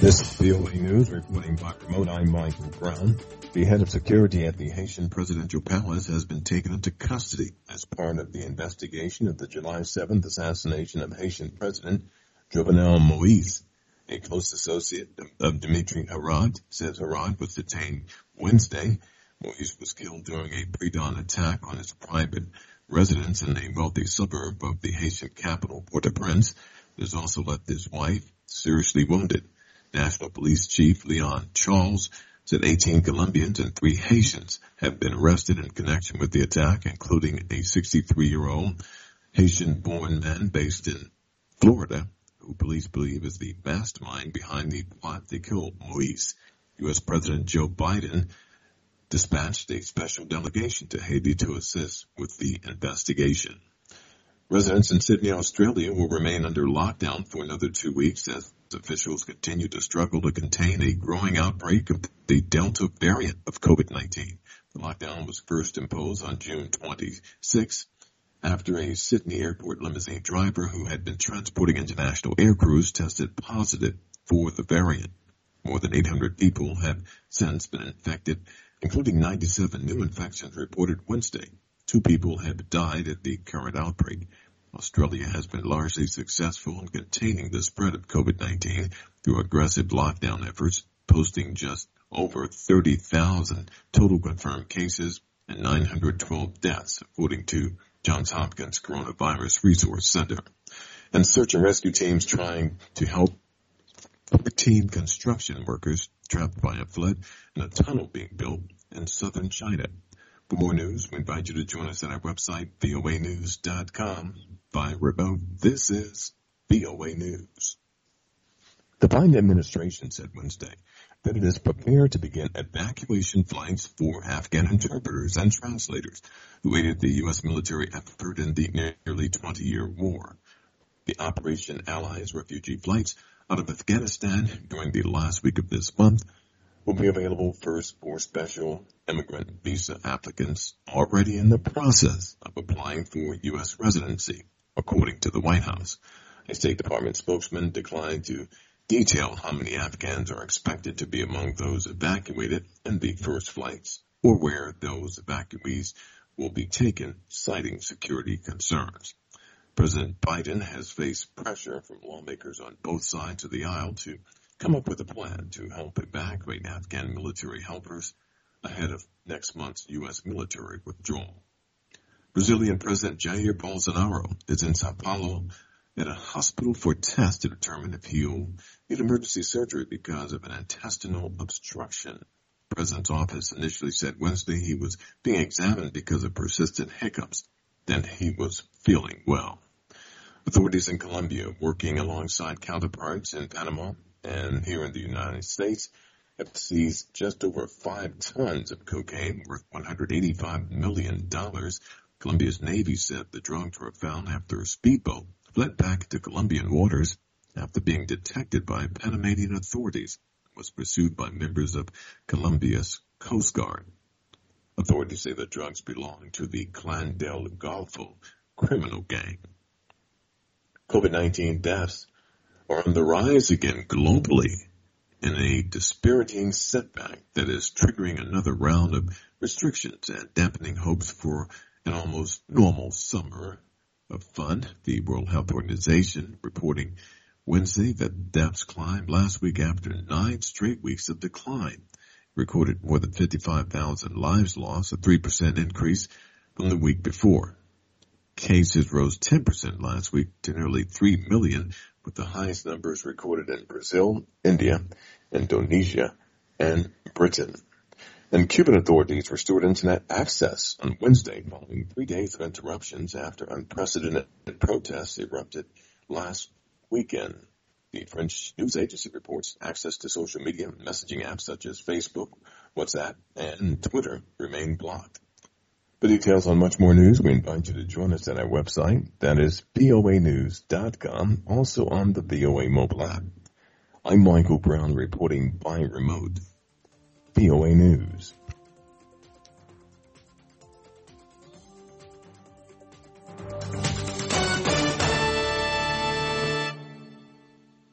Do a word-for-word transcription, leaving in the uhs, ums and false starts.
This is V O A News, reporting by remote. I'm Michael Brown. The head of security at the Haitian presidential palace has been taken into custody as part of the investigation of the July seventh assassination of Haitian President Jovenel Moïse. A close associate of Dimitri Hérode says Hérode was detained Wednesday. Moïse was killed during a pre-dawn attack on his private residence in a wealthy suburb of the Haitian capital, Port-au-Prince. He has also left his wife seriously wounded. National Police Chief Leon Charles said eighteen Colombians and three Haitians have been arrested in connection with the attack, including a sixty-three-year-old Haitian-born man based in Florida, who police believe is the mastermind behind the plot to kill Moïse. U S President Joe Biden dispatched a special delegation to Haiti to assist with the investigation. Residents in Sydney, Australia will remain under lockdown for another two weeks as officials continue to struggle to contain a growing outbreak of the Delta variant of COVID nineteen. The lockdown was first imposed on June twenty-sixth after a Sydney airport limousine driver who had been transporting international air crews tested positive for the variant. More than eight hundred people have since been infected, including ninety-seven new infections reported Wednesday. Two people have died at the current outbreak. Australia has been largely successful in containing the spread of COVID nineteen through aggressive lockdown efforts, posting just over thirty thousand total confirmed cases and nine hundred twelve deaths, according to Johns Hopkins Coronavirus Resource Center. And search and rescue teams trying to help fourteen construction workers trapped by a flood in a tunnel being built in southern China. For more news, we invite you to join us at our website, V O A news dot com. By remote, this is V O A News. The Biden administration said Wednesday that it is prepared to begin evacuation flights for Afghan interpreters and translators who aided the U S military effort in the nearly twenty-year war. The Operation Allies refugee flights out of Afghanistan during the last week of this month will be available first for special immigrant visa applicants already in the process of applying for U S residency, according to the White House. A State Department spokesman declined to detail how many Afghans are expected to be among those evacuated in the first flights or where those evacuees will be taken, citing security concerns. President Biden has faced pressure from lawmakers on both sides of the aisle to come up with a plan to help evacuate Afghan military helpers ahead of next month's U S military withdrawal. Brazilian President Jair Bolsonaro is in Sao Paulo at a hospital for tests to determine if he'll need emergency surgery because of an intestinal obstruction. The president's office initially said Wednesday he was being examined because of persistent hiccups. Then he was feeling well. Authorities in Colombia, working alongside counterparts in Panama and here in the United States, have seized just over five tons of cocaine worth one hundred eighty-five million dollars. Colombia's Navy said the drugs were found after a speedboat fled back to Colombian waters after being detected by Panamanian authorities and was pursued by members of Colombia's Coast Guard. Authorities say the drugs belong to the Clan del Golfo criminal gang. COVID nineteen deaths are on the rise again globally in a dispiriting setback that is triggering another round of restrictions and dampening hopes for an almost normal summer of fun. The World Health Organization reporting Wednesday that deaths climbed last week after nine straight weeks of decline. Recorded more than fifty-five thousand lives lost, a three percent increase from the week before. Cases rose ten percent last week to nearly three million, with the highest numbers recorded in Brazil, India, Indonesia, and Britain. And Cuban authorities restored internet access on Wednesday following three days of interruptions after unprecedented protests erupted last weekend. The French news agency reports access to social media messaging apps such as Facebook, WhatsApp, and Twitter remain blocked. For details on much more news, we invite you to join us at our website. That is V O A news dot com, also on the V O A mobile app. I'm Michael Brown reporting by remote. V O A News.